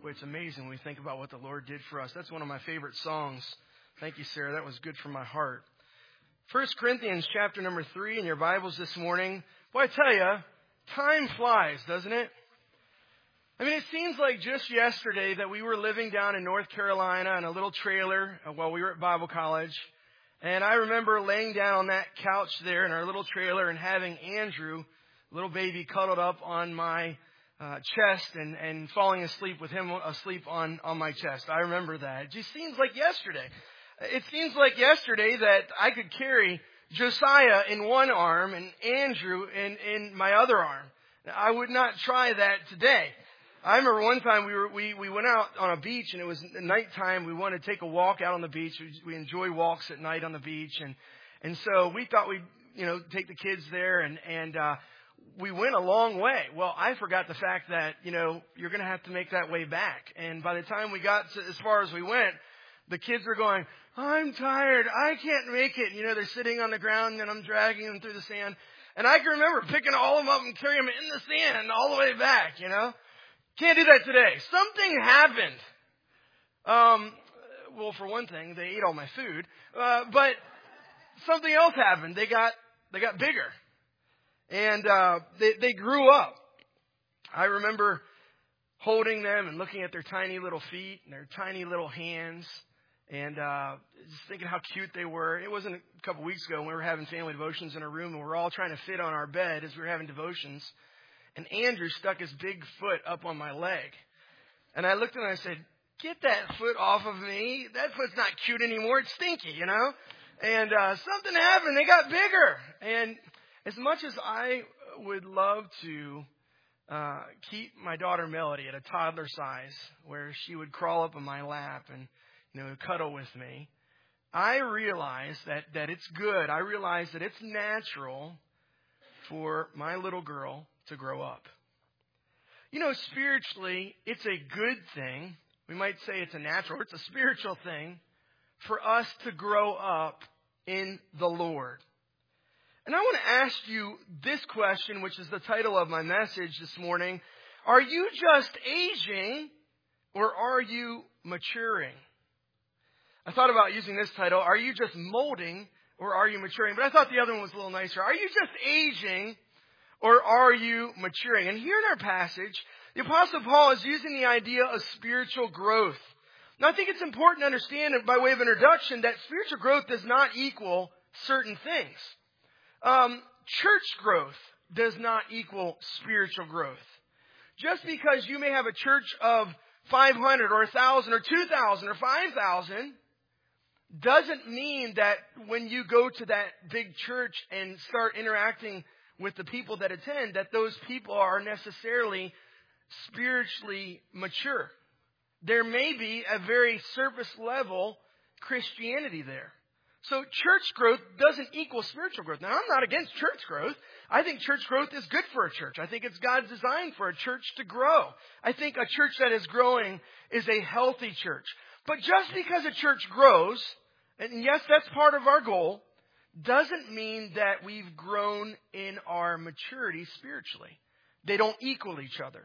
Boy, it's amazing when we think about what the Lord did for us. That's one of my favorite songs. Thank you, Sarah. That was good for my heart. 1 Corinthians chapter number 3 in your Bibles this morning. Boy, I tell you, time flies, doesn't it? I mean, it seems like just yesterday that we were living down in North Carolina in a little trailer while we were at Bible college. And I remember laying down on that couch there in our little trailer and having Andrew, little baby, cuddled up on my chest and falling asleep with him asleep on my chest. I remember that. It just seems like yesterday. It seems like yesterday that I could carry Josiah in one arm and Andrew in my other arm. Now, I would not try that today. I remember one time we went out on a beach and it was nighttime. We wanted to take a walk out on the beach. We enjoy walks at night on the beach, and so we thought we'd take the kids there and we went a long way. Well, I forgot the fact that you're going to have to make that way back. And by the time we got to as far as we went, the kids were going, "I'm tired. I can't make it." They're sitting on the ground and I'm dragging them through the sand. And I can remember picking all of them up and carrying them in the sand all the way back. Can't do that today. Something happened. Well, for one thing, they ate all my food. But something else happened. They got bigger. And they grew up. I remember holding them and looking at their tiny little feet and their tiny little hands and just thinking how cute they were. It wasn't a couple weeks ago when we were having family devotions in a room and we were all trying to fit on our bed as we were having devotions. And Andrew stuck his big foot up on my leg. And I looked at him and I said, "Get that foot off of me. That foot's not cute anymore. It's stinky, And something happened. They got bigger. And as much as I would love to keep my daughter Melody at a toddler size where she would crawl up on my lap and cuddle with me, I realize that it's good. I realize that it's natural for my little girl to grow up. Spiritually, it's a good thing. We might say it's a natural, it's a spiritual thing for us to grow up in the Lord. And I want to ask you this question, which is the title of my message this morning. Are you just aging or are you maturing? I thought about using this title, Are you just molding or are you maturing? But I thought the other one was a little nicer. Are you just aging or are you maturing? And here in our passage, the Apostle Paul is using the idea of spiritual growth. Now, I think it's important to understand, by way of introduction, that spiritual growth does not equal certain things. Church growth does not equal spiritual growth. Just because you may have a church of 500 or 1,000 or 2,000 or 5,000 doesn't mean that when you go to that big church and start interacting with the people that attend, that those people are necessarily spiritually mature. There may be a very surface level Christianity there. So church growth doesn't equal spiritual growth. Now, I'm not against church growth. I think church growth is good for a church. I think it's God's design for a church to grow. I think a church that is growing is a healthy church. But just because a church grows, and yes, that's part of our goal, doesn't mean that we've grown in our maturity spiritually. They don't equal each other.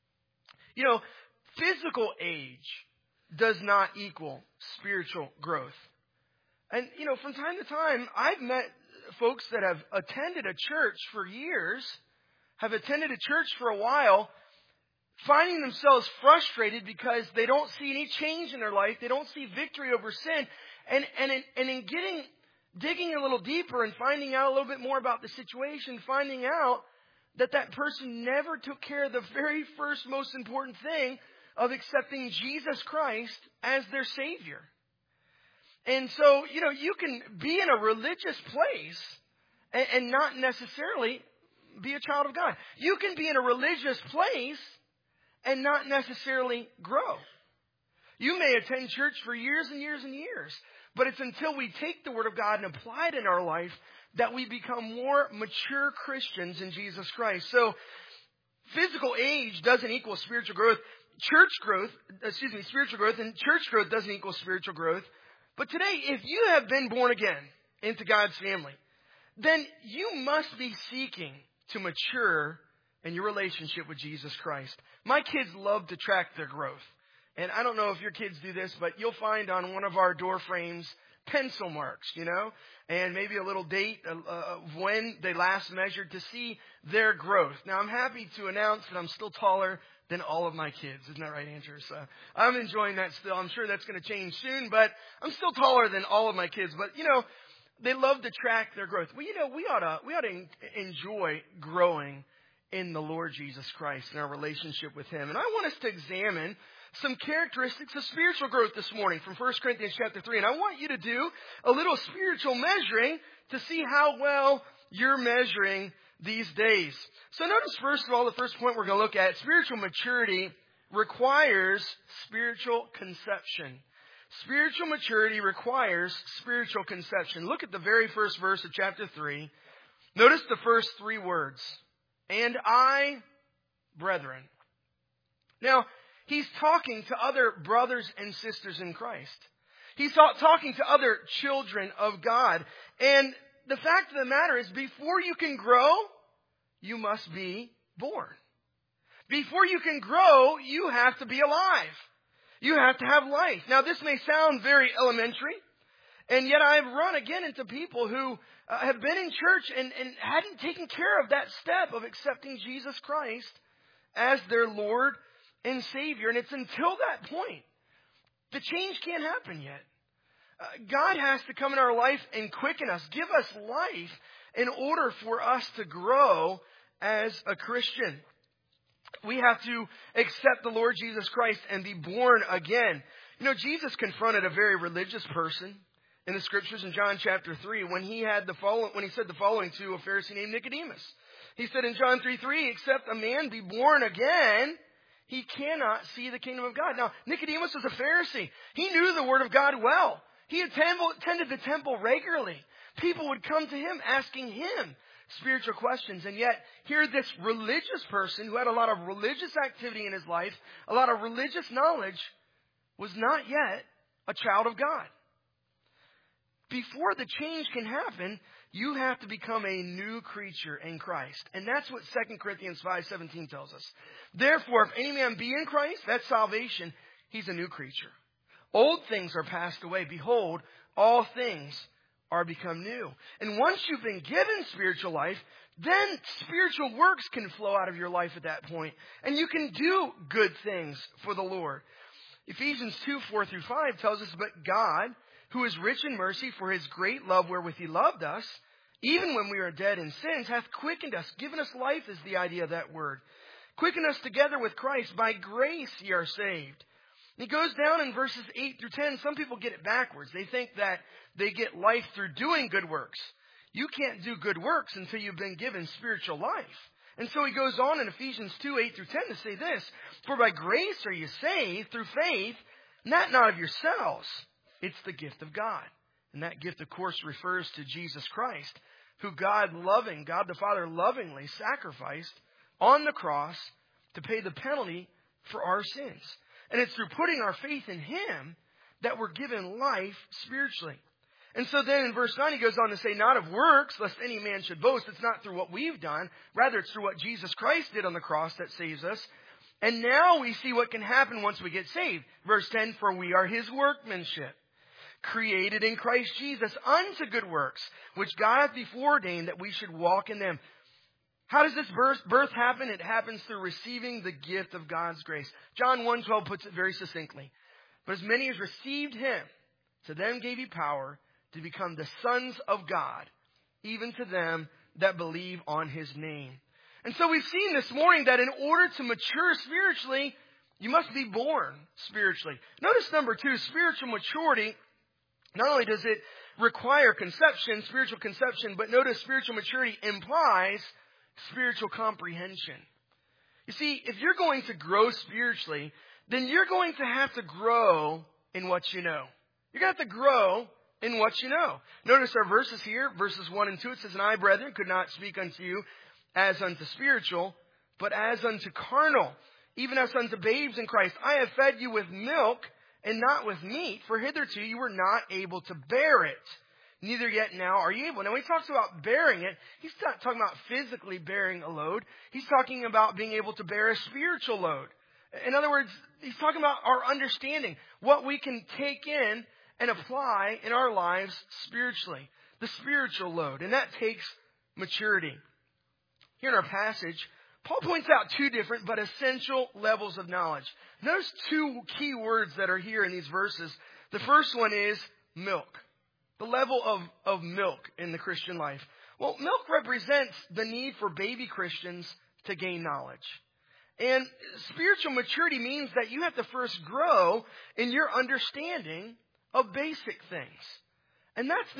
Physical age does not equal spiritual growth. And, from time to time, I've met folks that have attended a church for years, have attended a church for a while, finding themselves frustrated because they don't see any change in their life. They don't see victory over sin. And in digging a little deeper and finding out a little bit more about the situation, finding out that person never took care of the very first most important thing of accepting Jesus Christ as their Savior. And so, you can be in a religious place and not necessarily be a child of God. You can be in a religious place and not necessarily grow. You may attend church for years and years and years, but it's until we take the Word of God and apply it in our life that we become more mature Christians in Jesus Christ. So, physical age doesn't equal spiritual growth. Spiritual growth and church growth doesn't equal spiritual growth. But today, if you have been born again into God's family, then you must be seeking to mature in your relationship with Jesus Christ. My kids love to track their growth. And I don't know if your kids do this, but you'll find on one of our door frames pencil marks, and maybe a little date of when they last measured to see their growth. Now, I'm happy to announce that I'm still taller than all of my kids. Isn't that right, Andrew? So I'm enjoying that still. I'm sure that's going to change soon, but I'm still taller than all of my kids. But, they love to track their growth. Well, we ought to enjoy growing in the Lord Jesus Christ and our relationship with Him. And I want us to examine some characteristics of spiritual growth this morning from 1 Corinthians chapter 3. And I want you to do a little spiritual measuring to see how well you're measuring these days. So notice, first of all, the first point we're going to look at, spiritual maturity requires spiritual conception. Spiritual maturity requires spiritual conception. Look at the very first verse of chapter 3. Notice the first three words. And I, brethren. Now, he's talking to other brothers and sisters in Christ. He's talking to other children of God. And the fact of the matter is, before you can grow, you must be born. Before you can grow, you have to be alive. You have to have life. Now, this may sound very elementary, and yet I've run again into people who have been in church and hadn't taken care of that step of accepting Jesus Christ as their Lord and Savior. And it's until that point, the change can't happen yet. God has to come in our life and quicken us, give us life in order for us to grow as a Christian. We have to accept the Lord Jesus Christ and be born again. Jesus confronted a very religious person in the scriptures in John chapter 3 when he said the following to a Pharisee named Nicodemus. He said in John 3:3, except a man be born again, he cannot see the kingdom of God. Now, Nicodemus was a Pharisee. He knew the Word of God well. He attended the temple regularly. People would come to him asking him spiritual questions. And yet, here this religious person who had a lot of religious activity in his life, a lot of religious knowledge, was not yet a child of God. Before the change can happen, you have to become a new creature in Christ. And that's what 2 Corinthians 5:17 tells us. Therefore, if any man be in Christ, that's salvation, he's a new creature. Old things are passed away. Behold, all things are become new. And once you've been given spiritual life, then spiritual works can flow out of your life at that point. And you can do good things for the Lord. Ephesians 2:4-5 tells us, but God, who is rich in mercy for His great love wherewith He loved us, even when we are dead in sins, hath quickened us, given us life is the idea of that word. Quickened us together with Christ. By grace ye are saved. He goes down in verses 8-10. Some people get it backwards. They think that they get life through doing good works. You can't do good works until you've been given spiritual life. And so he goes on in Ephesians 2:8-10 to say this, for by grace are you saved through faith, not of yourselves. It's the gift of God. And that gift, of course, refers to Jesus Christ, who God the Father lovingly sacrificed on the cross to pay the penalty for our sins. And it's through putting our faith in Him that we're given life spiritually. And so then in verse 9 he goes on to say, not of works, lest any man should boast. It's not through what we've done. Rather, it's through what Jesus Christ did on the cross that saves us. And now we see what can happen once we get saved. Verse 10, for we are His workmanship, created in Christ Jesus unto good works, which God hath before ordained that we should walk in them. How does this birth happen? It happens through receiving the gift of God's grace. John 1:12 puts it very succinctly. But as many as received Him, to them gave He power to become the sons of God, even to them that believe on His name. And so we've seen this morning that in order to mature spiritually, you must be born spiritually. Notice number 2, spiritual maturity. Not only does it require spiritual conception, but notice spiritual maturity implies spiritual comprehension. You see, if you're going to grow spiritually, then you're going to have to grow in what you know. You're going to have to grow in what you know. Notice our verses here, verses 1 and 2. It says, and I, brethren, could not speak unto you as unto spiritual, but as unto carnal, even as unto babes in Christ. I have fed you with milk and not with meat, for hitherto you were not able to bear it. Neither yet now are you able. Now, when he talks about bearing it, he's not talking about physically bearing a load. He's talking about being able to bear a spiritual load. In other words, he's talking about our understanding, what we can take in and apply in our lives spiritually, the spiritual load, and that takes maturity. Here in our passage, Paul points out two different but essential levels of knowledge. Notice two key words that are here in these verses. The first one is milk, the level of milk in the Christian life. Well, milk represents the need for baby Christians to gain knowledge. And spiritual maturity means that you have to first grow in your understanding of basic things. And that's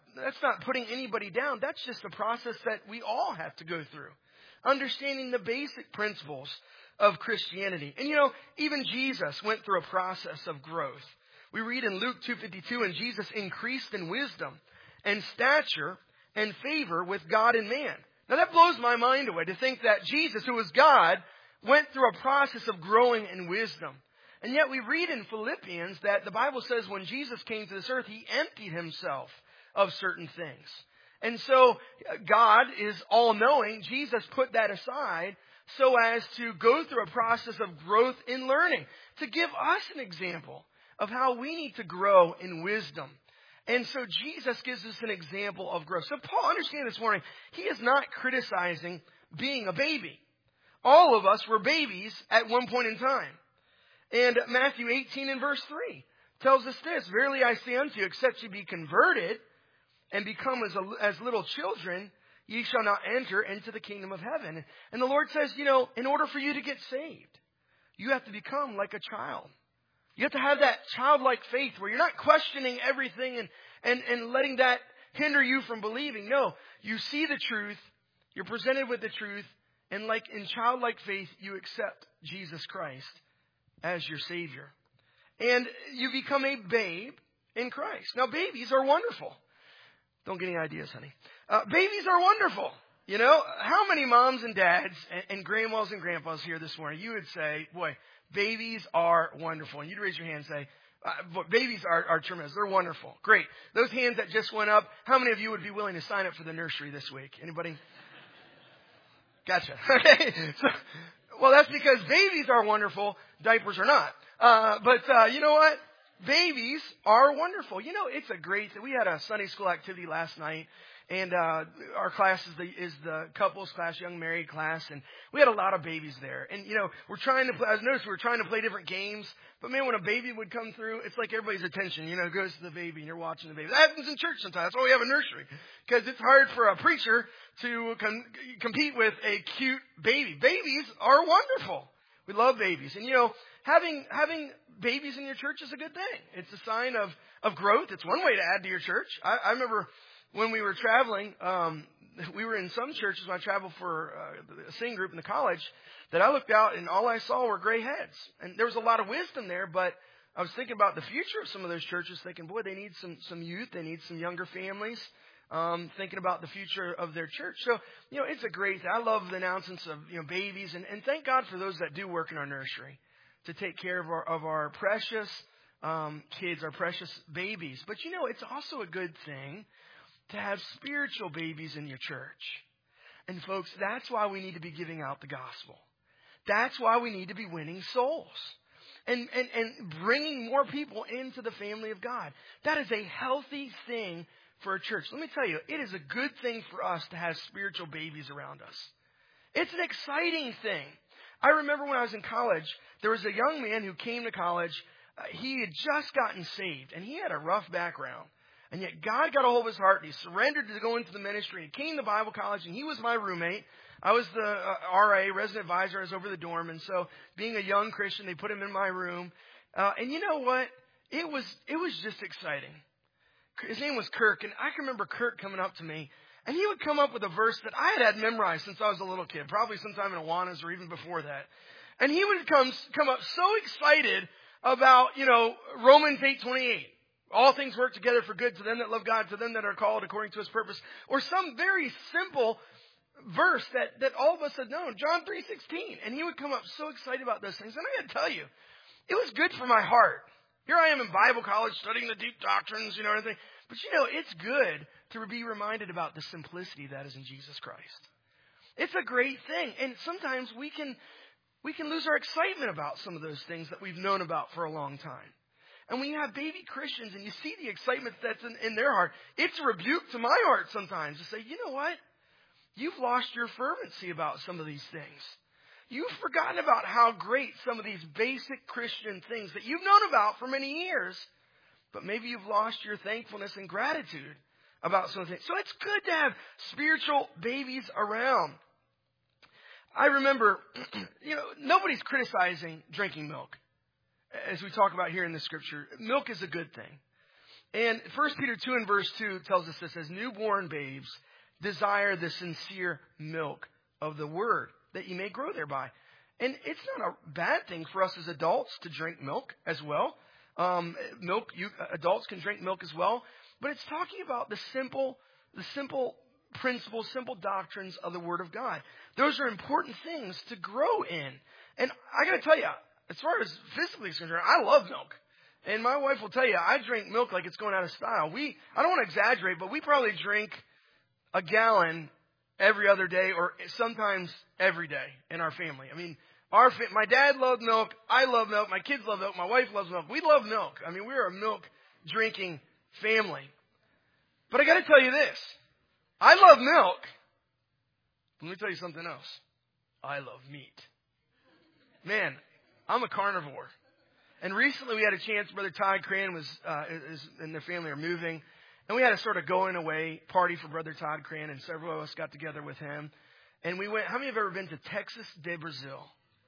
not putting anybody down. That's just a process that we all have to go through. Understanding the basic principles of Christianity. And even Jesus went through a process of growth. We read in Luke 2:52, and Jesus increased in wisdom and stature and favor with God and man. Now that blows my mind away to think that Jesus, who was God, went through a process of growing in wisdom. And yet we read in Philippians that the Bible says when Jesus came to this earth, he emptied himself of certain things. And so God is all-knowing. Jesus put that aside so as to go through a process of growth in learning, to give us an example of how we need to grow in wisdom. And so Jesus gives us an example of growth. So Paul, understand this morning, he is not criticizing being a baby. All of us were babies at one point in time. And Matthew 18 and verse 3 tells us this, "Verily I say unto you, except ye be converted and become as little children, ye shall not enter into the kingdom of heaven." And the Lord says, in order for you to get saved, you have to become like a child. You have to have that childlike faith where you're not questioning everything and letting that hinder you from believing. No, you see the truth, you're presented with the truth, and like in childlike faith, you accept Jesus Christ as your Savior. And you become a babe in Christ. Now, babies are wonderful. Don't get any ideas, honey. Babies are wonderful. How many moms and dads and grandmas and grandpas here this morning, you would say, boy, babies are wonderful. And you'd raise your hand and say, babies are tremendous. They're wonderful. Great. Those hands that just went up, how many of you would be willing to sign up for the nursery this week? Anybody? Gotcha. Okay. Well, that's because babies are wonderful. Diapers are not. But you know what? Babies are wonderful. It's a great thing. We had a Sunday school activity last night. And our class is the couples class, young married class, and we had a lot of babies there. And we're trying to play. I noticed we were trying to play different games, but man, when a baby would come through, it's like everybody's attention, goes to the baby, and you're watching the baby. That happens in church sometimes. That's why we have a nursery, because it's hard for a preacher to compete with a cute baby. Babies are wonderful. We love babies, and having babies in your church is a good thing. It's a sign of growth. It's one way to add to your church. I remember. When we were traveling, we were in some churches when I traveled for a singing group in the college, that I looked out and all I saw were gray heads. And there was a lot of wisdom there, but I was thinking about the future of some of those churches, thinking, boy, they need some youth, they need some younger families, thinking about the future of their church. So, it's a great thing. I love the announcements of, babies, and thank God for those that do work in our nursery to take care of our precious kids, our precious babies. But, it's also a good thing to have spiritual babies in your church. And folks, that's why we need to be giving out the gospel. That's why we need to be winning souls. And bringing more people into the family of God. That is a healthy thing for a church. Let me tell you, it is a good thing for us to have spiritual babies around us. It's an exciting thing. I remember when I was in college, there was a young man who came to college. He had just gotten saved, and he had a rough background. And yet God got a hold of his heart, and he surrendered to go into the ministry. He came to Bible college, and he was my roommate. I was the RA, resident advisor. I was over the dorm. And so being a young Christian, they put him in my room. And you know what? It was just exciting. His name was Kirk, and I can remember Kirk coming up to me, and he would come up with a verse that I had memorized since I was a little kid, probably sometime in Awanas or even before that. And he would come up so excited about, Romans 8:28. All things work together for good to them that love God, to them that are called according to his purpose. Or some very simple verse that all of us had known, John 3:16. And he would come up so excited about those things. And I got to tell you, it was good for my heart. Here I am in Bible college studying the deep doctrines, and everything. But it's good to be reminded about the simplicity that is in Jesus Christ. It's a great thing. And sometimes we can We can lose our excitement about some of those things that we've known about for a long time. And when you have baby Christians and you see the excitement that's in their heart, it's a rebuke to my heart sometimes to say, you know what? You've lost your fervency about some of these things. You've forgotten about how great some of these basic Christian things that you've known about for many years, but maybe you've lost your thankfulness and gratitude about some things. So it's good to have spiritual babies around. I remember, nobody's criticizing drinking milk, as we talk about here in the scripture. Milk is a good thing. And 1 Peter 2 and verse 2 tells us this, as newborn babes desire the sincere milk of the word, that you may grow thereby. And it's not a bad thing for us as adults to drink milk as well. Adults can drink milk as well. But it's talking about the simple principles, simple doctrines of the Word of God. Those are important things to grow in. And I got to tell you, as far as physically concerned, I love milk. And my wife will tell you, I drink milk like it's going out of style. I don't want to exaggerate, but we probably drink a gallon every other day or sometimes every day in our family. I mean, my dad loved milk. I love milk. My kids love milk. My wife loves milk. We love milk. I mean, we're a milk drinking family. But I got to tell you this. I love milk. Let me tell you something else. I love meat. Man, I'm a carnivore. And recently we had a chance. Brother Todd Cran and their family are moving. And we had a sort of going away party for Brother Todd Cran, and several of us got together with him. And we went, how many have ever been to Texas de Brazil?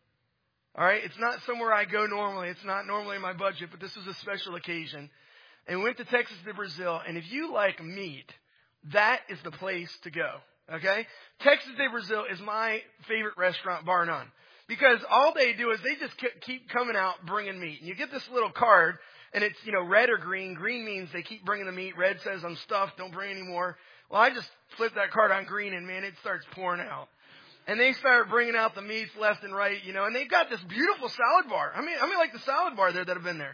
All right, it's not somewhere I go normally. It's not normally in my budget, but this was a special occasion. And we went to Texas de Brazil, and if you like meat, that is the place to go, okay? Texas de Brazil is my favorite restaurant, bar none. Because all they do is they just keep coming out bringing meat. And you get this little card, and it's, red or green. Green means they keep bringing the meat. Red says, I'm stuffed, don't bring any more. Well, I just flip that card on green, and man, it starts pouring out. And they start bringing out the meats left and right, and they've got this beautiful salad bar. I mean, like the salad bar there that have been there.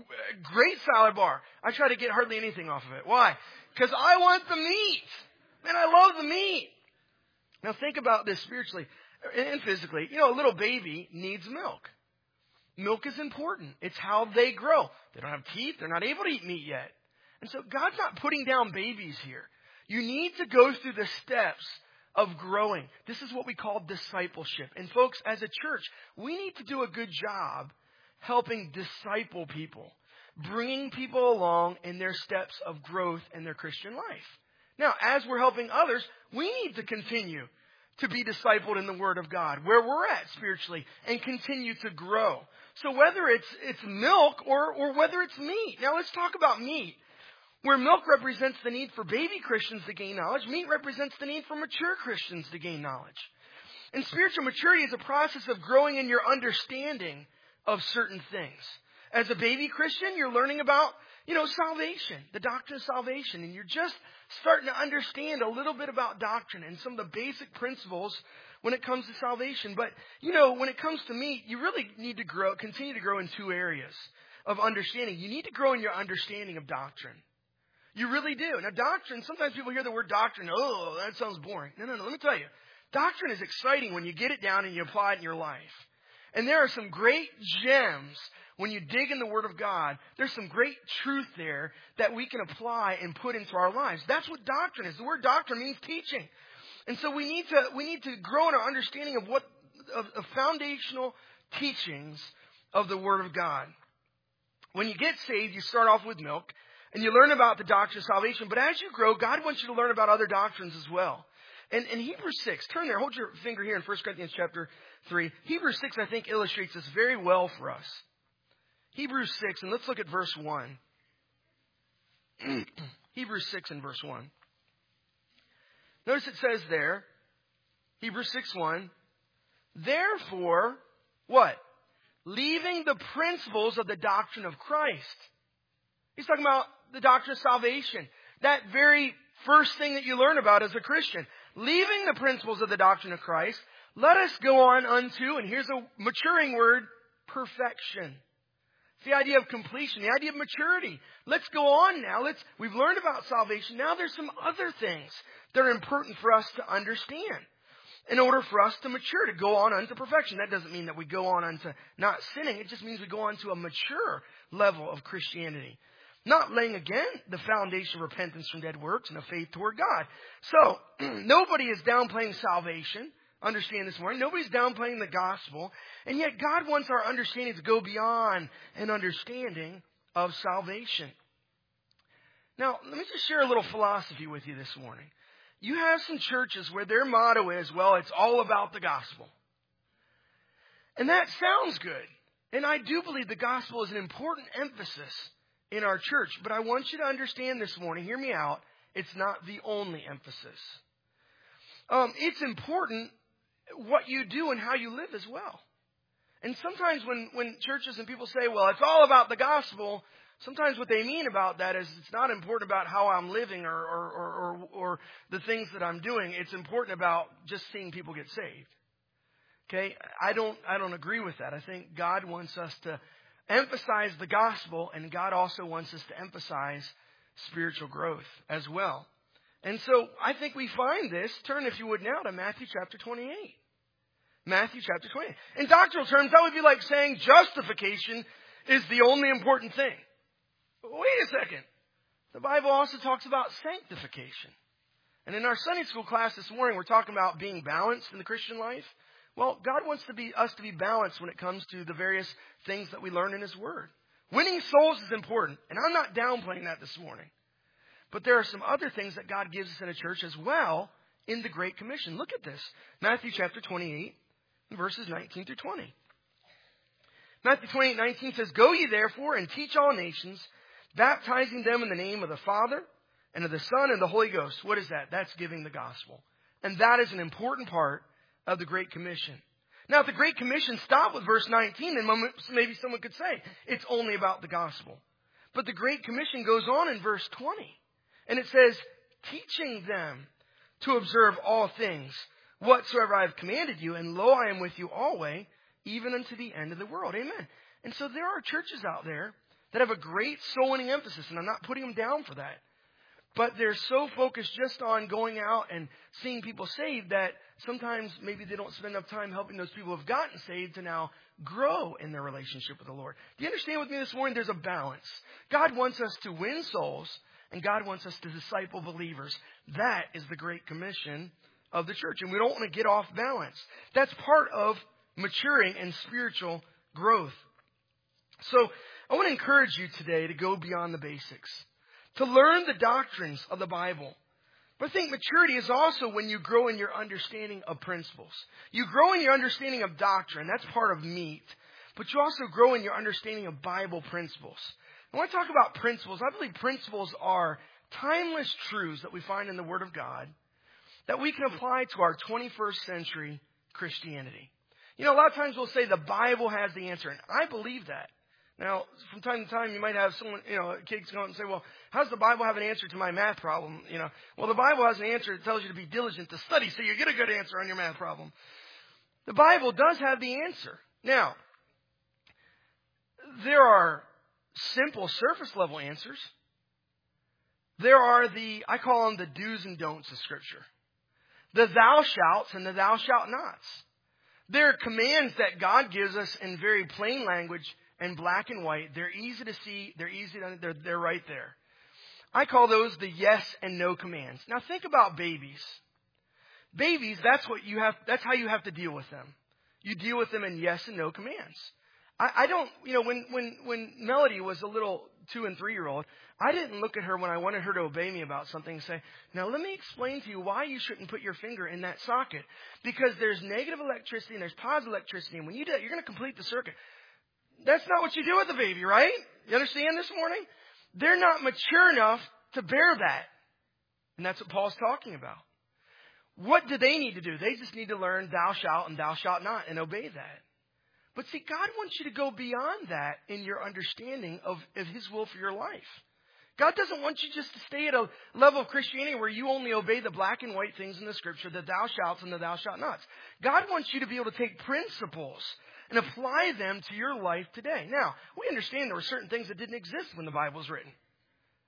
Great salad bar. I try to get hardly anything off of it. Why? Because I want the meat. Man, I love the meat. Now think about this spiritually and physically. A little baby needs milk. Milk is important. It's how they grow. They don't have teeth. They're not able to eat meat yet. And so God's not putting down babies here. You need to go through the steps of growing. This is what we call discipleship. And folks, as a church, we need to do a good job helping disciple people, bringing people along in their steps of growth in their Christian life. Now, as we're helping others, we need to continue to be discipled in the Word of God, where we're at spiritually, and continue to grow. So whether it's milk or whether it's meat. Now let's talk about meat. Where milk represents the need for baby Christians to gain knowledge, meat represents the need for mature Christians to gain knowledge. And spiritual maturity is a process of growing in your understanding of certain things. As a baby Christian, you're learning about, salvation, the doctrine of salvation, and you're just starting to understand a little bit about doctrine and some of the basic principles when it comes to salvation. But, when it comes to meat, you really need to continue to grow in two areas of understanding. You need to grow in your understanding of doctrine. You really do. Now, doctrine, sometimes people hear the word doctrine, oh, that sounds boring. No, let me tell you. Doctrine is exciting when you get it down and you apply it in your life. And there are some great gems when you dig in the Word of God. There's some great truth there that we can apply and put into our lives. That's what doctrine is. The word doctrine means teaching. And so we need to grow in our understanding of foundational teachings of the Word of God. When you get saved, you start off with milk. And you learn about the doctrine of salvation. But as you grow, God wants you to learn about other doctrines as well. And in Hebrews 6, turn there, hold your finger here in 1 Corinthians chapter 3. Hebrews 6, I think, illustrates this very well for us. Hebrews 6, and let's look at verse 1. Hebrews 6 and verse 1. Notice it says there, Hebrews 6:1, therefore, what? Leaving the principles of the doctrine of Christ. He's talking about the doctrine of salvation. That very first thing that you learn about as a Christian. Leaving the principles of the doctrine of Christ, let us go on unto, and here's a maturing word, perfection. It's the idea of completion, the idea of maturity. Let's go on now. We've learned about salvation. Now there's some other things that are important for us to understand. in order for us to mature, to go on unto perfection. That doesn't mean that we go on unto not sinning. It just means we go on to a mature level of Christianity. Not laying, again, the foundation of repentance from dead works and of faith toward God. So, nobody is downplaying salvation. Understand this morning. Nobody's downplaying the gospel. And yet, God wants our understanding to go beyond an understanding of salvation. Now, let me just share a little philosophy with you this morning. You have some churches where their motto is, well, it's all about the gospel. And that sounds good. And I do believe the gospel is an important emphasis in our church. But I want you to understand this morning, hear me out, it's not the only emphasis. It's important what you do and how you live as well. And sometimes when churches and people say, well, it's all about the gospel, sometimes what they mean about that is it's not important about how I'm living or the things that I'm doing. It's important about just seeing people get saved. Okay? I don't agree with that. I think God wants us to emphasize the gospel, and God also wants us to emphasize spiritual growth as well. And so I think we find this. Turn, if you would now, to Matthew chapter 28. Matthew chapter 28. In doctrinal terms, that would be like saying justification is the only important thing. Wait a second. The Bible also talks about sanctification. And in our Sunday school class this morning, we're talking about being balanced in the Christian life. Well, God wants us to be balanced when it comes to the various things that we learn in His Word. Winning souls is important, and I'm not downplaying that this morning. But there are some other things that God gives us in a church as well in the Great Commission. Look at this. Matthew chapter 28, verses 19 through 20. Matthew 28:19 says, "Go ye therefore and teach all nations, baptizing them in the name of the Father and of the Son and the Holy Ghost." What is that? That's giving the gospel. And that is an important part of the Great Commission. Now, if the Great Commission stopped with verse 19, then maybe someone could say it's only about the gospel. But the Great Commission goes on in verse 20. And it says, "Teaching them to observe all things whatsoever I have commanded you, and lo, I am with you always, even unto the end of the world." Amen. And so there are churches out there that have a great soul-winning emphasis, and I'm not putting them down for that. But they're so focused just on going out and seeing people saved that sometimes maybe they don't spend enough time helping those people who have gotten saved to now grow in their relationship with the Lord. Do you understand with me this morning? There's a balance. God wants us to win souls, and God wants us to disciple believers. That is the Great Commission of the church, and we don't want to get off balance. That's part of maturing and spiritual growth. So I want to encourage you today to go beyond the basics, to learn the doctrines of the Bible. But I think maturity is also when you grow in your understanding of principles. You grow in your understanding of doctrine. That's part of meat. But you also grow in your understanding of Bible principles. When I talk about principles, I believe principles are timeless truths that we find in the Word of God that we can apply to our 21st century Christianity. You know, a lot of times we'll say the Bible has the answer, and I believe that. Now, from time to time, you might have someone, kids go out and say, well, how does the Bible have an answer to my math problem? Well, the Bible has an answer that tells you to be diligent to study so you get a good answer on your math problem. The Bible does have the answer. Now, there are simple surface level answers. There are I call them the do's and don'ts of Scripture. The thou shalt and the thou shalt nots. There are commands that God gives us in very plain language and black and white. They're easy to see. They're right there. I call those the yes and no commands. Now think about babies. Babies, that's how you have to deal with them. You deal with them in yes and no commands. I don't, when Melody was a little 2 and 3-year-old, I didn't look at her when I wanted her to obey me about something and say, now let me explain to you why you shouldn't put your finger in that socket. Because there's negative electricity and there's positive electricity. And when you do that, you're going to complete the circuit. That's not what you do with a baby, right? You understand this morning? They're not mature enough to bear that. And that's what Paul's talking about. What do they need to do? They just need to learn thou shalt and thou shalt not and obey that. But see, God wants you to go beyond that in your understanding of His will for your life. God doesn't want you just to stay at a level of Christianity where you only obey the black and white things in the Scripture, the thou shalts and the thou shalt nots. God wants you to be able to take principles and apply them to your life today. Now, we understand there were certain things that didn't exist when the Bible was written.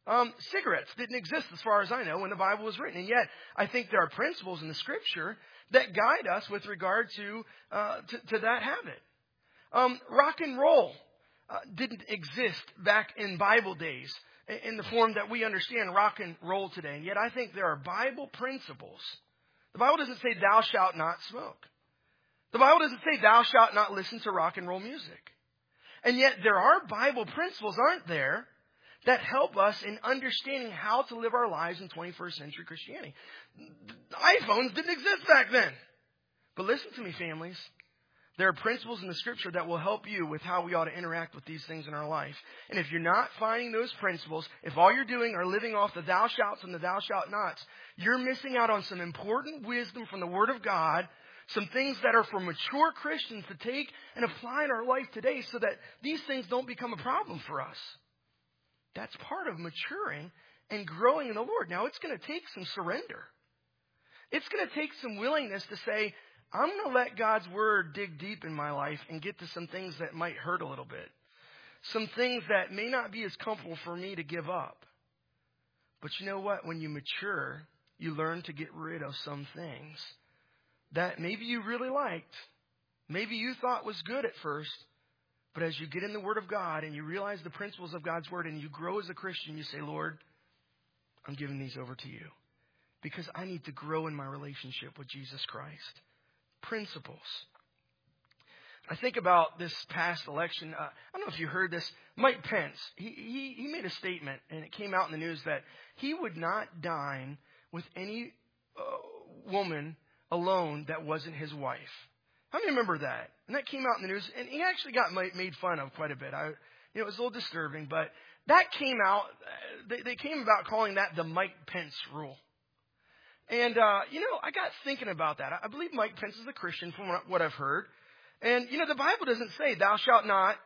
Cigarettes didn't exist as far as I know when the Bible was written. And yet, I think there are principles in the Scripture that guide us with regard to that habit. Rock and roll didn't exist back in Bible days in the form that we understand rock and roll today. And yet I think there are Bible principles. The Bible doesn't say thou shalt not smoke. The Bible doesn't say thou shalt not listen to rock and roll music. And yet there are Bible principles, aren't there, that help us in understanding how to live our lives in 21st century Christianity. iPhones didn't exist back then. But listen to me, families. There are principles in the Scripture that will help you with how we ought to interact with these things in our life. And if you're not finding those principles, if all you're doing are living off the thou shalts and the thou shalt nots, you're missing out on some important wisdom from the Word of God, some things that are for mature Christians to take and apply in our life today so that these things don't become a problem for us. That's part of maturing and growing in the Lord. Now, it's going to take some surrender. It's going to take some willingness to say, I'm going to let God's Word dig deep in my life and get to some things that might hurt a little bit. Some things that may not be as comfortable for me to give up. But you know what? When you mature, you learn to get rid of some things that maybe you really liked. Maybe you thought was good at first. But as you get in the Word of God and you realize the principles of God's Word and you grow as a Christian, you say, Lord, I'm giving these over to you. Because I need to grow in my relationship with Jesus Christ. Principles. I think about this past election. I don't know if you heard this. Mike Pence, he made a statement, and it came out in the news that he would not dine with any woman alone that wasn't his wife. How many remember that? And that came out in the news, and he actually got made fun of quite a bit. It was a little disturbing, but that came out. They came about calling that the Mike Pence rule. And, I got thinking about that. I believe Mike Pence is a Christian from what I've heard. And, the Bible doesn't say thou shalt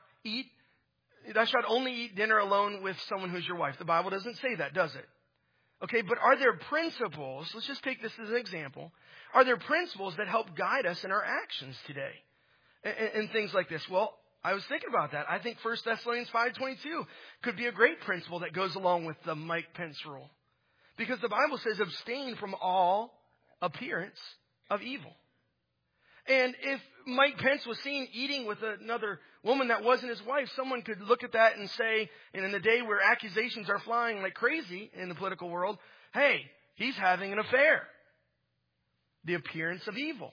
only eat dinner alone with someone who's your wife. The Bible doesn't say that, does it? Okay, but are there principles? Let's just take this as an example. Are there principles that help guide us in our actions today? And things like this. Well, I was thinking about that. I think 1 Thessalonians 5:22 could be a great principle that goes along with the Mike Pence rule. Because the Bible says abstain from all appearance of evil. And if Mike Pence was seen eating with another woman that wasn't his wife, someone could look at that and say, and in the day where accusations are flying like crazy in the political world, hey, he's having an affair. The appearance of evil.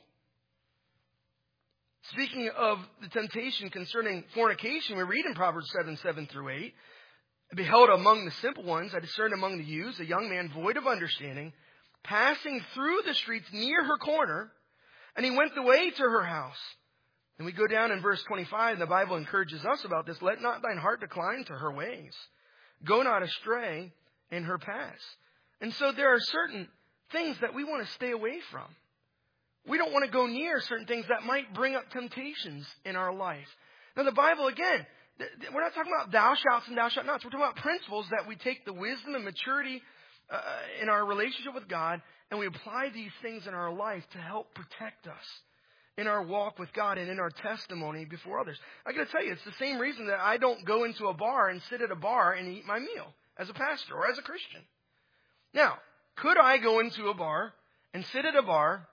Speaking of the temptation concerning fornication, we read in Proverbs 7:7-8, I beheld among the simple ones, I discerned among the youths, a young man void of understanding, passing through the streets near her corner, and he went the way to her house. And we go down in verse 25, and the Bible encourages us about this. Let not thine heart decline to her ways. Go not astray in her paths. And so there are certain things that we want to stay away from. We don't want to go near certain things that might bring up temptations in our life. Now the Bible, again, we're not talking about thou shalt and thou shalt nots. We're talking about principles that we take the wisdom and maturity in our relationship with God, and we apply these things in our life to help protect us in our walk with God and in our testimony before others. I got to tell you, it's the same reason that I don't go into a bar and sit at a bar and eat my meal as a pastor or as a Christian. Now, could I go into a bar and sit at a bar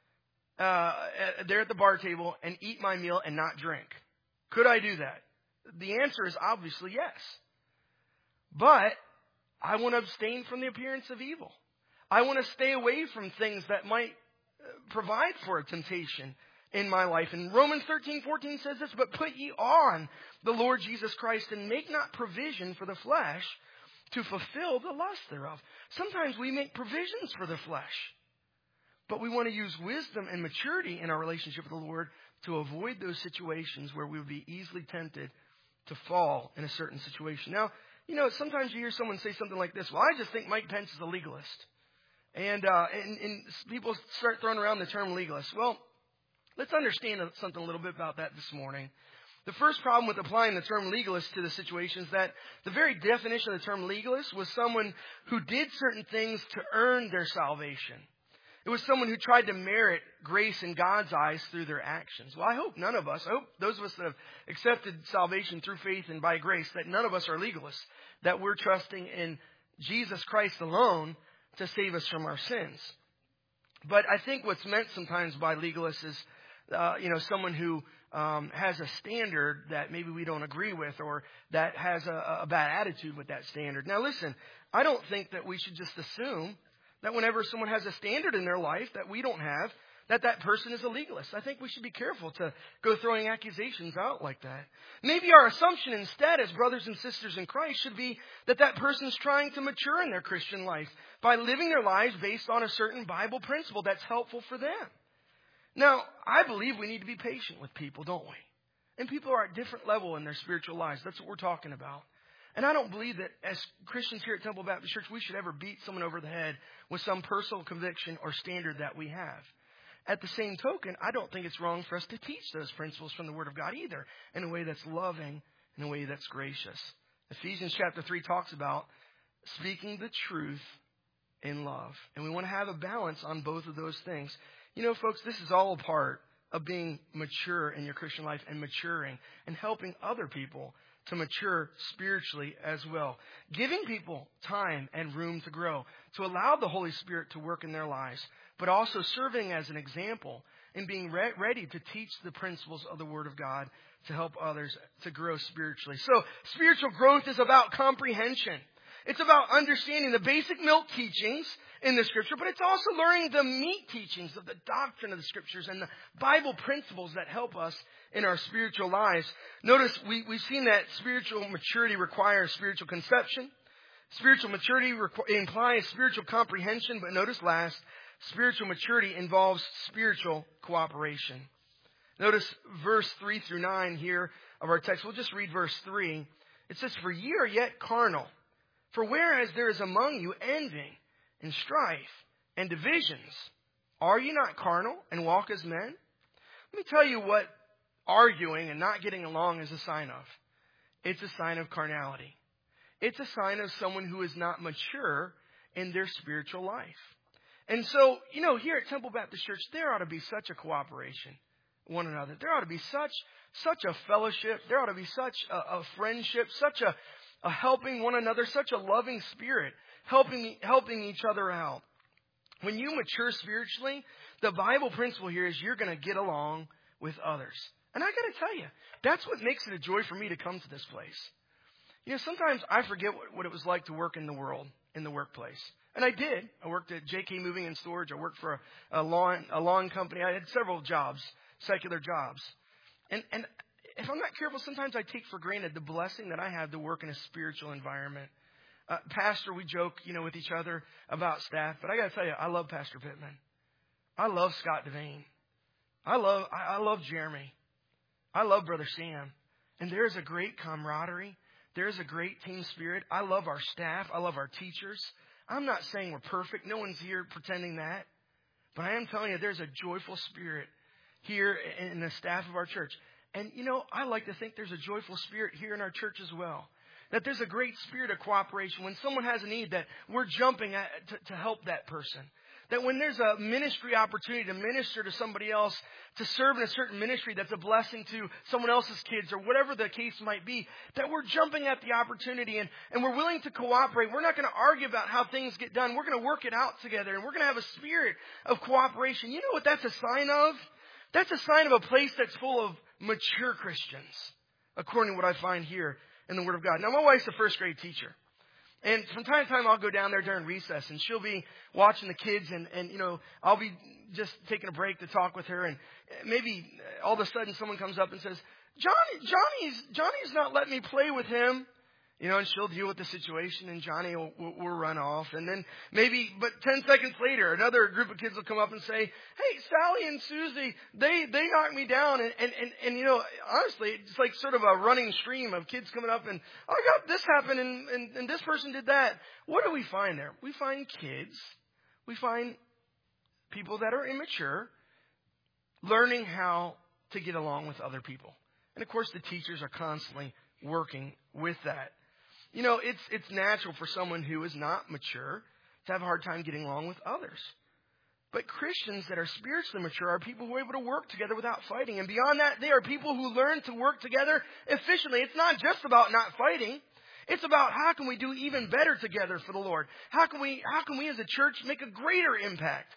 there at the bar table and eat my meal and not drink? Could I do that? The answer is obviously yes. But I want to abstain from the appearance of evil. I want to stay away from things that might provide for a temptation in my life. And Romans 13:14 says this, but put ye on the Lord Jesus Christ and make not provision for the flesh to fulfill the lust thereof. Sometimes we make provisions for the flesh. But we want to use wisdom and maturity in our relationship with the Lord to avoid those situations where we would be easily tempted to fall in a certain situation. Now, sometimes you hear someone say something like this, well, I just think Mike Pence is a legalist. And people start throwing around the term legalist. Well, let's understand something a little bit about that this morning. The first problem with applying the term legalist to the situation is that the very definition of the term legalist was someone who did certain things to earn their salvation. It was someone who tried to merit grace in God's eyes through their actions. Well, I hope those of us that have accepted salvation through faith and by grace, that none of us are legalists, that we're trusting in Jesus Christ alone to save us from our sins. But I think what's meant sometimes by legalists is, someone who has a standard that maybe we don't agree with, or that has a bad attitude with that standard. Now listen, I don't think that we should just assume that whenever someone has a standard in their life that we don't have, that person is a legalist. I think we should be careful to go throwing accusations out like that. Maybe our assumption instead as brothers and sisters in Christ should be that person's trying to mature in their Christian life by living their lives based on a certain Bible principle that's helpful for them. Now, I believe we need to be patient with people, don't we? And people are at different level in their spiritual lives. That's what we're talking about. And I don't believe that as Christians here at Temple Baptist Church, we should ever beat someone over the head with some personal conviction or standard that we have. At the same token, I don't think it's wrong for us to teach those principles from the Word of God either, in a way that's loving, in a way that's gracious. Ephesians chapter 3 talks about speaking the truth in love. And we want to have a balance on both of those things. You know, folks, this is all a part of being mature in your Christian life and maturing and helping other people to mature spiritually as well. Giving people time and room to grow, to allow the Holy Spirit to work in their lives, but also serving as an example and being ready to teach the principles of the Word of God to help others to grow spiritually. So spiritual growth is about comprehension. It's about understanding the basic milk teachings in the Scripture, but it's also learning the meat teachings of the doctrine of the Scriptures and the Bible principles that help us in our spiritual lives. Notice we've seen that spiritual maturity requires spiritual conception. Spiritual maturity implies spiritual comprehension, but notice last, spiritual maturity involves spiritual cooperation. Notice verse 3 through 9 here of our text. We'll just read verse 3. It says, "For ye are yet carnal. For whereas there is among you envy and strife and divisions, are ye not carnal and walk as men?" Let me tell you what arguing and not getting along is a sign of. It's a sign of carnality. It's a sign of someone who is not mature in their spiritual life. And so, here at Temple Baptist Church, there ought to be such a cooperation with one another. There ought to be such a fellowship. There ought to be such a friendship, such a helping one another, such a loving spirit, helping each other out. When you mature spiritually, the Bible principle here is you're going to get along with others. And I got to tell you, that's what makes it a joy for me to come to this place. Sometimes I forget what it was like to work in the world, in the workplace. And I did. I worked at JK Moving and Storage. I worked for a lawn company. I had several jobs, secular jobs. And if I'm not careful, sometimes I take for granted the blessing that I have to work in a spiritual environment. Pastor, we joke, with each other about staff. But I got to tell you, I love Pastor Pittman. I love Scott Devane. I love Jeremy. I love Brother Sam. And there is a great camaraderie. There's a great team spirit. I love our staff. I love our teachers. I'm not saying we're perfect. No one's here pretending that. But I am telling you, there's a joyful spirit here in the staff of our church. And, I like to think there's a joyful spirit here in our church as well. That there's a great spirit of cooperation. When someone has a need, that we're jumping to help that person. That when there's a ministry opportunity to minister to somebody else, to serve in a certain ministry that's a blessing to someone else's kids or whatever the case might be, that we're jumping at the opportunity and we're willing to cooperate. We're not going to argue about how things get done. We're going to work it out together, and we're going to have a spirit of cooperation. You know what that's a sign of? That's a sign of a place that's full of mature Christians, according to what I find here in the Word of God. Now, my wife's a first grade teacher. And from time to time, I'll go down there during recess, and she'll be watching the kids, and I'll be just taking a break to talk with her, and maybe all of a sudden someone comes up and says, Johnny's not letting me play with him. And she'll deal with the situation, and Johnny will run off. And then but 10 seconds later, another group of kids will come up and say, "Hey, Sally and Susie, they knocked me down." And honestly, it's like sort of a running stream of kids coming up and, "Oh, I got this happened, and this person did that." What do we find there? We find kids. We find people that are immature learning how to get along with other people. And of course, the teachers are constantly working with that. It's natural for someone who is not mature to have a hard time getting along with others. But Christians that are spiritually mature are people who are able to work together without fighting. And beyond that, they are people who learn to work together efficiently. It's not just about not fighting. It's about how can we do even better together for the Lord? How can we as a church make a greater impact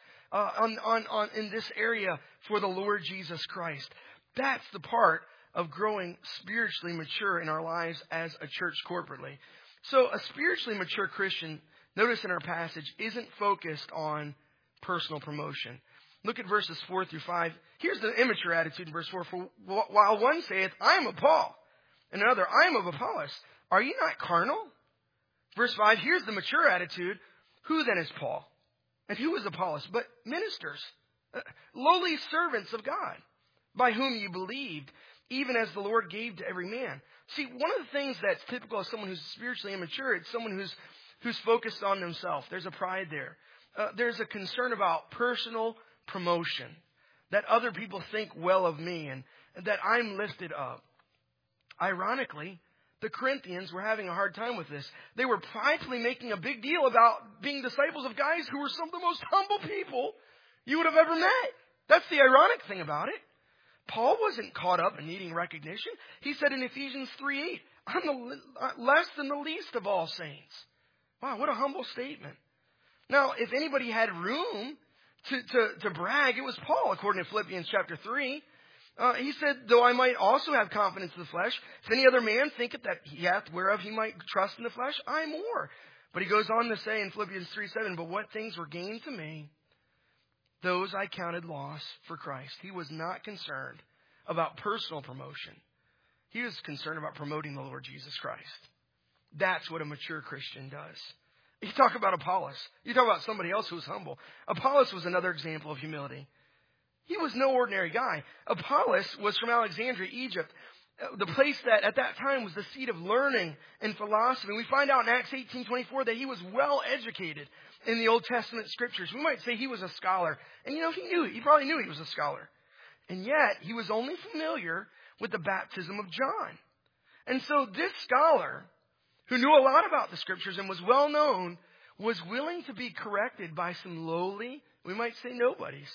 in this area for the Lord Jesus Christ? That's the part of growing spiritually mature in our lives as a church corporately. So a spiritually mature Christian, notice in our passage, isn't focused on personal promotion. Look at verses 4 through 5. Here's the immature attitude in verse 4. For while one saith, I am of Paul, and another, I am of Apollos, are ye not carnal? Verse 5, here's the mature attitude. Who then is Paul? And who is Apollos? But ministers, lowly servants of God, by whom you believed, even as the Lord gave to every man. See, one of the things that's typical of someone who's spiritually immature, it's someone who's focused on themselves. There's a pride there. There's a concern about personal promotion, that other people think well of me and that I'm lifted up. Ironically, the Corinthians were having a hard time with this. They were pridefully making a big deal about being disciples of guys who were some of the most humble people you would have ever met. That's the ironic thing about it. Paul wasn't caught up in needing recognition. He said in Ephesians 3:8, I'm less than the least of all saints. Wow, what a humble statement. Now, if anybody had room to brag, it was Paul, according to Philippians chapter 3. He said, though I might also have confidence in the flesh, if any other man thinketh that he hath whereof he might trust in the flesh, I more. But he goes on to say in Philippians 3:7, but what things were gained to me, those I counted loss for Christ. He was not concerned about personal promotion. He was concerned about promoting the Lord Jesus Christ. That's what a mature Christian does. You talk about Apollos. You talk about somebody else who was humble. Apollos was another example of humility. He was no ordinary guy. Apollos was from Alexandria, Egypt, the place that at that time was the seat of learning and philosophy. We find out in Acts 18:24 that he was well educated in the Old Testament scriptures. We might say he was a scholar. And he probably knew he was a scholar. And yet, he was only familiar with the baptism of John. And so this scholar, who knew a lot about the scriptures and was well known, was willing to be corrected by some lowly, we might say nobodies,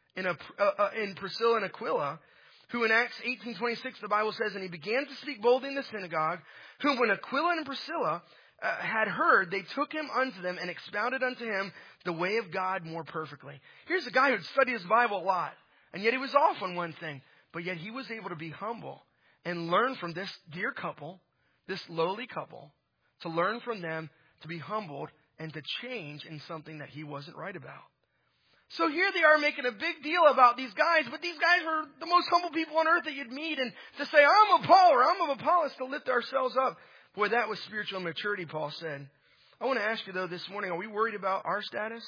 in Priscilla and Aquila, who in Acts 18:26 the Bible says, and he began to speak boldly in the synagogue, whom when Aquila and Priscilla had heard, they took him unto them and expounded unto him the way of God more perfectly. Here's a guy who'd studied his Bible a lot, and yet he was off on one thing, but yet he was able to be humble and learn from this dear couple, this lowly couple, to learn from them, to be humbled, and to change in something that he wasn't right about. So here they are making a big deal about these guys, but these guys were the most humble people on earth that you'd meet, and to say, I'm of Paul or I'm of Apollos, to lift ourselves up. Boy, that was spiritual maturity, Paul said. I want to ask you, though, this morning, are we worried about our status?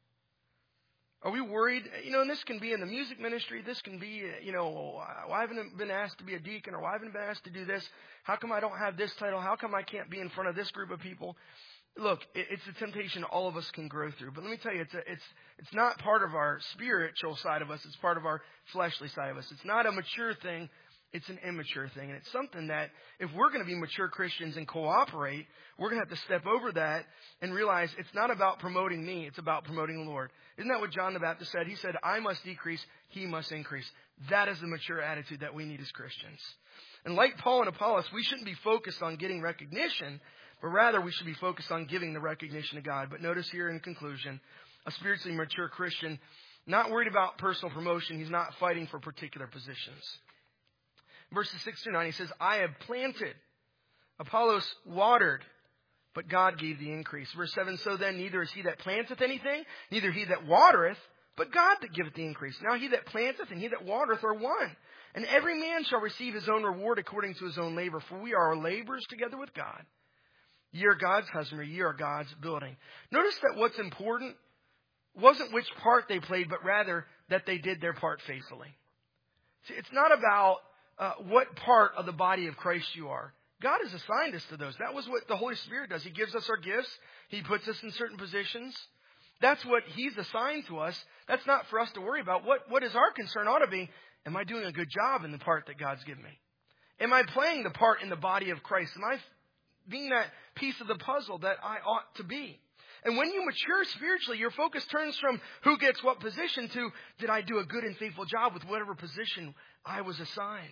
Are we worried? And this can be in the music ministry. This can be, I haven't been asked to be a deacon, or I haven't been asked to do this. How come I don't have this title? How come I can't be in front of this group of people? Look, it's a temptation all of us can grow through. But let me tell you, it's not part of our spiritual side of us. It's part of our fleshly side of us. It's not a mature thing. It's an immature thing. And it's something that if we're going to be mature Christians and cooperate, we're going to have to step over that and realize it's not about promoting me. It's about promoting the Lord. Isn't that what John the Baptist said? He said, I must decrease, he must increase. That is the mature attitude that we need as Christians. And like Paul and Apollos, we shouldn't be focused on getting recognition, but rather we should be focused on giving the recognition to God. But notice here in conclusion, a spiritually mature Christian, not worried about personal promotion. He's not fighting for particular positions. Verses 6 through 9, he says, I have planted, Apollos watered, but God gave the increase. Verse 7, so then neither is he that planteth anything, neither he that watereth, but God that giveth the increase. Now he that planteth and he that watereth are one. And every man shall receive his own reward according to his own labor. For we are laborers together with God. Ye are God's husbandry, ye are God's building. Notice that what's important wasn't which part they played, but rather that they did their part faithfully. See, it's not about what part of the body of Christ you are. God has assigned us to those. That was what the Holy Spirit does. He gives us our gifts. He puts us in certain positions. That's what He's assigned to us. That's not for us to worry about. What is our concern ought to be, am I doing a good job in the part that God's given me? Am I playing the part in the body of Christ? Am I being that piece of the puzzle that I ought to be? And when you mature spiritually, your focus turns from who gets what position to, did I do a good and faithful job with whatever position I was assigned?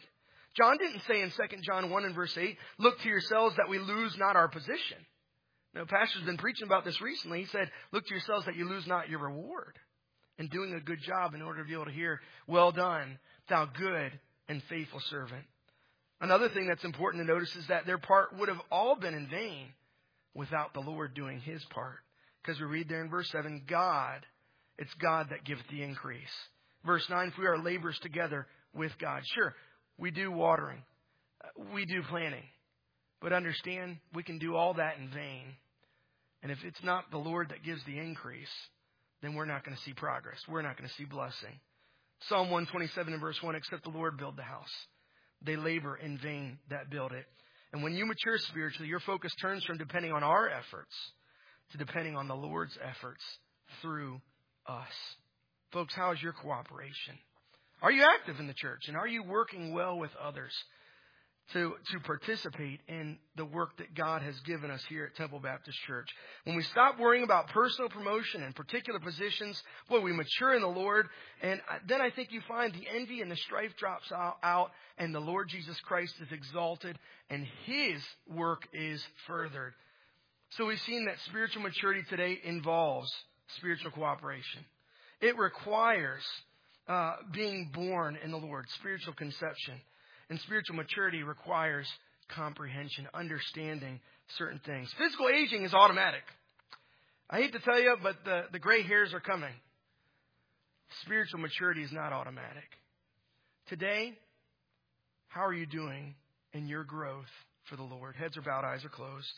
John didn't say in 2 John 1 and verse 8, look to yourselves that we lose not our position. No, pastor's been preaching about this recently. He said, look to yourselves that you lose not your reward. And doing a good job in order to be able to hear, well done, thou good and faithful servant. Another thing that's important to notice is that their part would have all been in vain without the Lord doing his part. Because we read there in verse 7, it's God that giveth the increase. Verse 9, if we are laborers together with God. Sure, we do watering. We do planting. But understand, we can do all that in vain. And if it's not the Lord that gives the increase, then we're not going to see progress. We're not going to see blessing. Psalm 127 and verse 1, except the Lord build the house, they labor in vain that build it. And when you mature spiritually, your focus turns from depending on our efforts to depending on the Lord's efforts through us. Folks, how is your cooperation? Are you active in the church? And are you working well with others to participate in the work that God has given us here at Temple Baptist Church? When we stop worrying about personal promotion and particular positions, boy, we mature in the Lord. And then I think you find the envy and the strife drops out, and the Lord Jesus Christ is exalted, and his work is furthered. So we've seen that spiritual maturity today involves spiritual cooperation. It requires being born in the Lord, spiritual conception. And spiritual maturity requires comprehension, understanding certain things. Physical aging is automatic. I hate to tell you, but the gray hairs are coming. Spiritual maturity is not automatic. Today, how are you doing in your growth for the Lord? Heads are bowed, eyes are closed.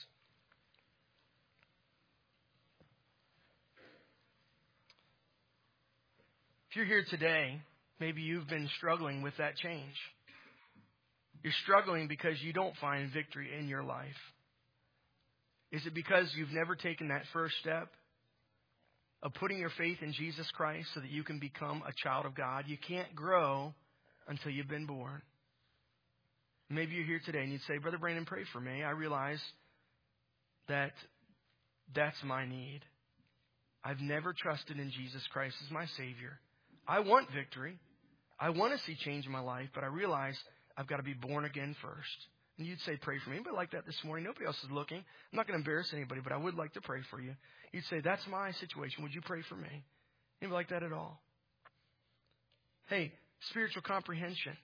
If you're here today, maybe you've been struggling with that change. You're struggling because you don't find victory in your life. Is it because you've never taken that first step of putting your faith in Jesus Christ so that you can become a child of God? You can't grow until you've been born. Maybe you're here today and you'd say, Brother Brandon, pray for me. I realize that that's my need. I've never trusted in Jesus Christ as my Savior. I want victory. I want to see change in my life, but I realize I've got to be born again first. And you'd say, pray for me. Anybody like that this morning? Nobody else is looking. I'm not going to embarrass anybody, but I would like to pray for you. You'd say, that's my situation. Would you pray for me? Anybody like that at all? Hey, spiritual comprehension.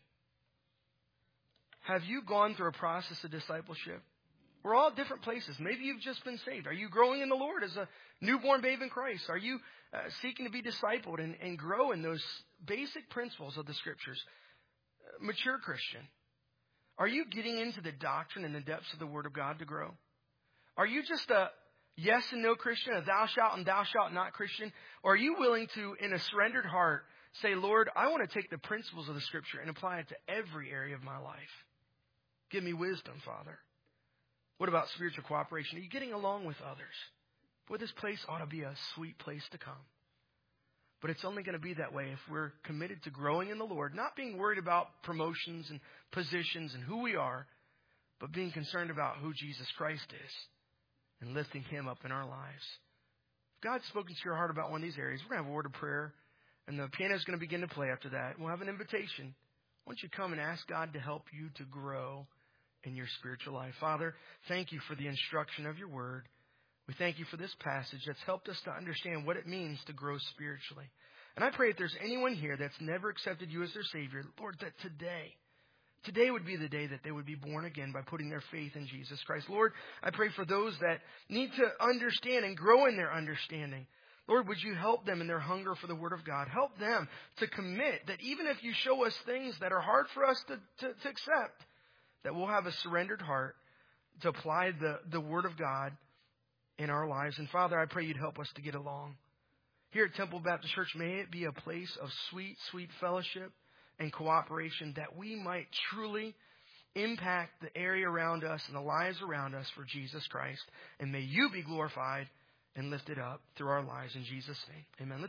Have you gone through a process of discipleship? We're all at different places. Maybe you've just been saved. Are you growing in the Lord as a newborn babe in Christ? Are you seeking to be discipled and grow in those basic principles of the Scriptures? Mature Christian. Are you getting into the doctrine and the depths of the Word of God to grow? Are you just a yes and no Christian, a thou shalt and thou shalt not Christian? Or are you willing to, in a surrendered heart, say, Lord, I want to take the principles of the Scripture and apply it to every area of my life. Give me wisdom, Father. What about spiritual cooperation? Are you getting along with others? Boy, this place ought to be a sweet place to come. But it's only going to be that way if we're committed to growing in the Lord, not being worried about promotions and positions and who we are, but being concerned about who Jesus Christ is and lifting him up in our lives. If God's spoken to your heart about one of these areas, we're going to have a word of prayer, and the piano is going to begin to play after that. We'll have an invitation. Why don't you come and ask God to help you to grow in your spiritual life? Father, thank you for the instruction of your word. We thank you for this passage that's helped us to understand what it means to grow spiritually. And I pray if there's anyone here that's never accepted you as their Savior, Lord, that today would be the day that they would be born again by putting their faith in Jesus Christ. Lord, I pray for those that need to understand and grow in their understanding. Lord, would you help them in their hunger for the Word of God? Help them to commit that even if you show us things that are hard for us to accept, that we'll have a surrendered heart to apply the Word of God in our lives. And Father, I pray you'd help us to get along. Here at Temple Baptist Church, may it be a place of sweet, sweet fellowship and cooperation that we might truly impact the area around us and the lives around us for Jesus Christ. And may you be glorified and lifted up through our lives in Jesus' name. Amen.